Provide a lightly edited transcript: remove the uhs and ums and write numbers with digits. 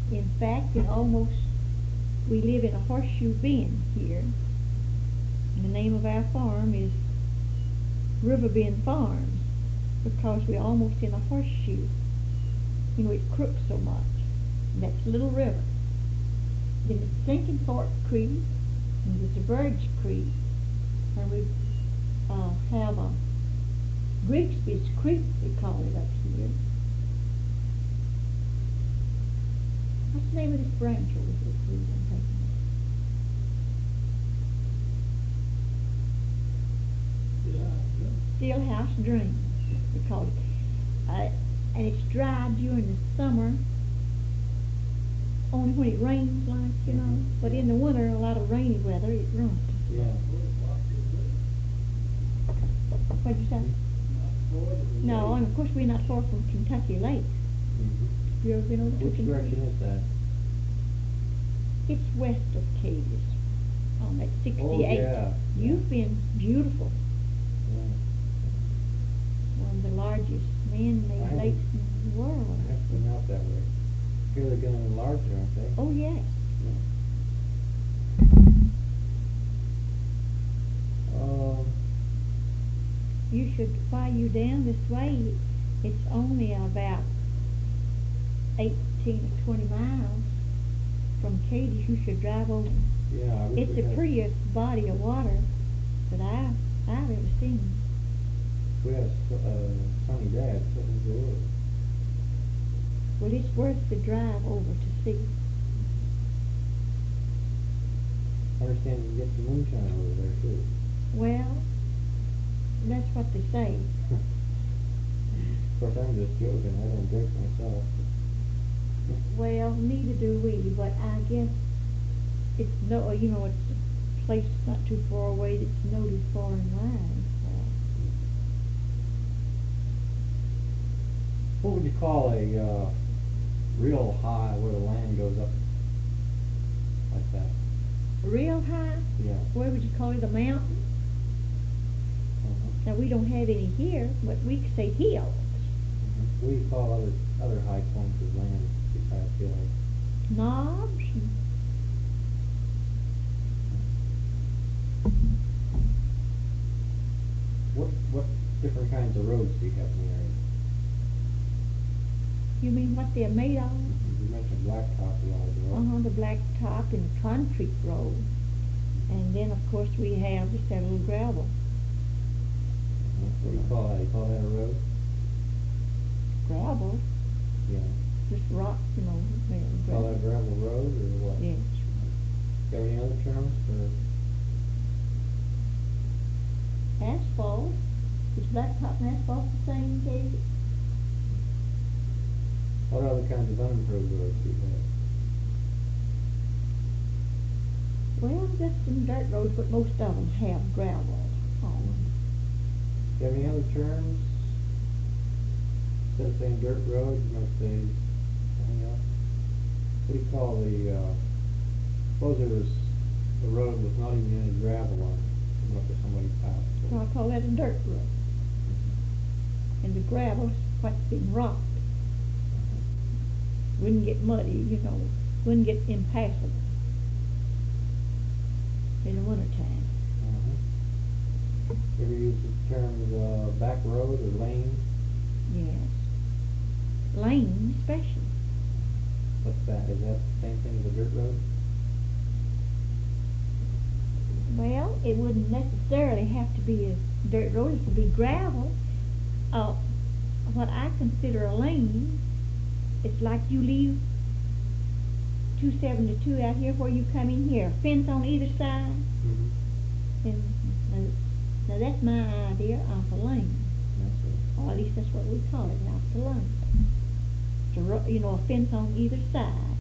In fact, we live in a horseshoe bend here. And the name of our farm is Riverbend Farms because we're almost in a horseshoe. You know, it crooks so much. And that's Little River. Then it's Sinking Fork Creek, and there's a Birch Creek, and we have a Grigsby's Creek, we call it up here. What's the name of this branch over here, please? I'm thinking of. Stillhouse Dreams, we call it. And it's dry during the summer, only when it rains, like, you know. But in the winter, a lot of rainy weather, it runs. Yeah. What'd you say? No, and of course we're not far from Kentucky Lake. Mm-hmm. You ever been over to Which Kentucky? direction is that? It's west of Cadiz, on that 68. Oh, yeah. You've been beautiful. Yeah. One of the largest man-made lakes in the world. I have been out that way. Here they're getting larger, aren't they? Oh, yes. You should, while you're down this way, it's only about 18 or 20 miles from Cadiz. You should drive over. Yeah, I wish It's we the had- prettiest body of water that I've ever seen. We had a sunny day, I'd certainly go over. Well, it's worth the drive over to see. I understand you get some moonshine over there, too. Well, that's what they say. Of course, I'm just joking. I don't drink myself. Well, neither do we, but I guess it's it's a place not too far away that's noted far and wide. What would you call a real high where the land goes up like that? Real high? Yeah. Where would you call it? A mountain? Now, we don't have any here, but we could say hills. What do you call other high points of land besides hills? Knobs. What different kinds of roads do you have in the area? You mean what they're made of? You mentioned blacktop a while ago. The blacktop and the concrete road. And then, of course, we have just that little gravel. What do you call that? You call that a road? Gravel? Yeah. Just rock, Call that gravel road or what? Yes. Do you have any other terms for? Asphalt. Is blacktop and asphalt the same, Katie? What other kinds of unimproved roads do you have? Well, just some dirt roads, but most of them have gravel on them. Do you have any other terms? Instead of saying dirt road, you might say something else. What do you call suppose there was a road with not even any gravel on it, coming up to somebody's house. So I call that a dirt road. And the gravel's what's been rocked. Wouldn't get muddy, wouldn't get impassable in the wintertime. You ever use the terms back road or lane? Yes. Lane, especially. What's that? Is that the same thing as a dirt road? Well, it wouldn't necessarily have to be a dirt road. It could be gravel. What I consider a lane, it's like you leave 272 out here where you come in here. A fence on either side. Mm-hmm. And now that's my idea of a lane. That's it. Or at least that's what we call it, out the lane. A fence on either side.